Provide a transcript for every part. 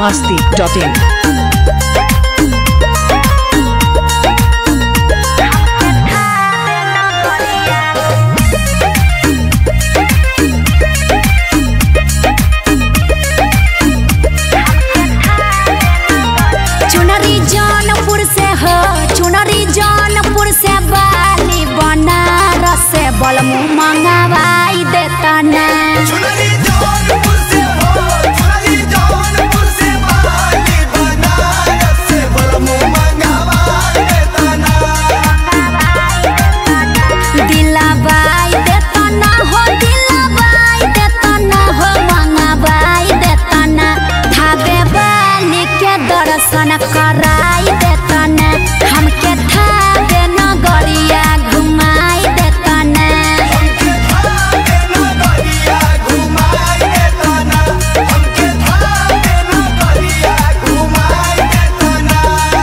biharmasti.in Jaunpur से बाली बनारस से बलमु मंगवाई देता ना। चुनरी जौनपुर से हो, चुनरी जौनपुर से बाली बनारस से बलमु मंगवाई देता ना। दिलवाई देता ना हो, दिलवाई देता ना हो, मंगवाई देता ना। धागे बाली के दर्शन कराई देता ना, हमके धागे नगरिया घुमाई देता ना। हमके धागे नगरिया घुमाई देता ना, हमके धागे नगरिया घुमाई देता ना।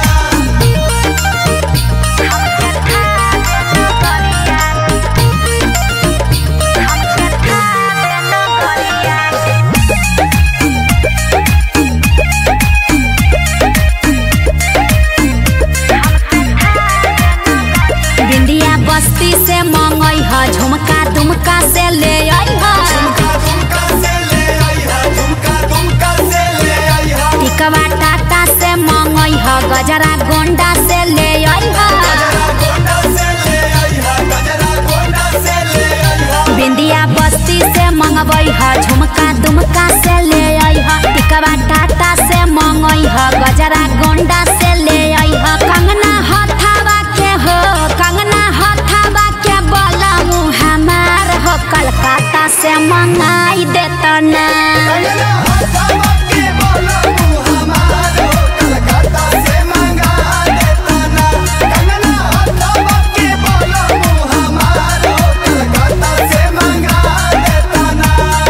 बिंदिया बस्ती से मंगई ह, झुमका दुमका से ले आई ह, झुमका दुमका से ले आई हा, झुमका दुमका से ले आई हा। टिकवा टाटा से मंगई ह, गजरा गोंडा से ले आई ह। गजरा गोंडा से ले आई हा, गजरा गोंडा से ले आई हा। बिंदिया बस्ती से मंगवई ह, झुमका दुमका से ले आई ह, टिकवा टाटा से मंगई ह, गजरा गोंडा से ले आई ह। कंगना हथावा के हो, कंगना हथावा के बलमु हमार हो, कलकत्ता से मंगाई देता ना। कंगना हथवा के बलमु हमार हो, कलकत्ता से मंगा देता ना। कंगना हथवा के बलमु हमार हो, कलकत्ता से मंगा देता ना।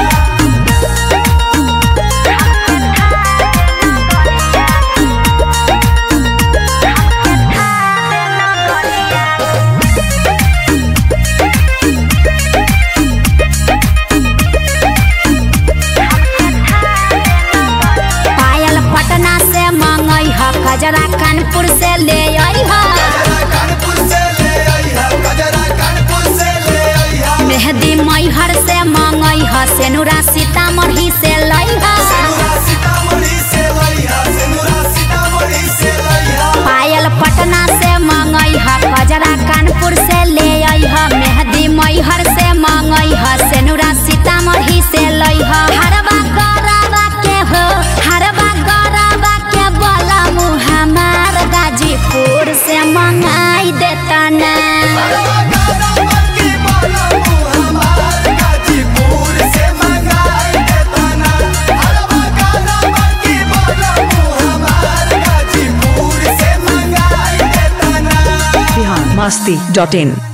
पायल पटना से मंगई ह, गजरा कानपुर से ले आई ह, गजरा कानपुर से ले आई हा, गजरा कानपुर से ले आई हा। मेहंदी मैहर से मंगई ह, सेनुरा सीतामढ़ी से लाई ह। सेनुरा सीतामढ़ी से लाई हा, सेनुरा सीतामढ़ी से लाई हा। पायल पटना से मंगई ह, गजरा कानपुर से ले आई ह, मेहंदी मैहर से मंगई ह, सेनुरा सीतामढ़ी से लई ह। हरवा गौरवा के हो, हरवा गौरवा के बलमु हमार गाजीपुर से मंगाई देता ना। हरवा गौरवा के बलमु हमार गाजीपुर से मंगाई देता ना। हरवा गौरवा के बलमु हमार गाजीपुर से मंगाई देता ना। biharmasti.in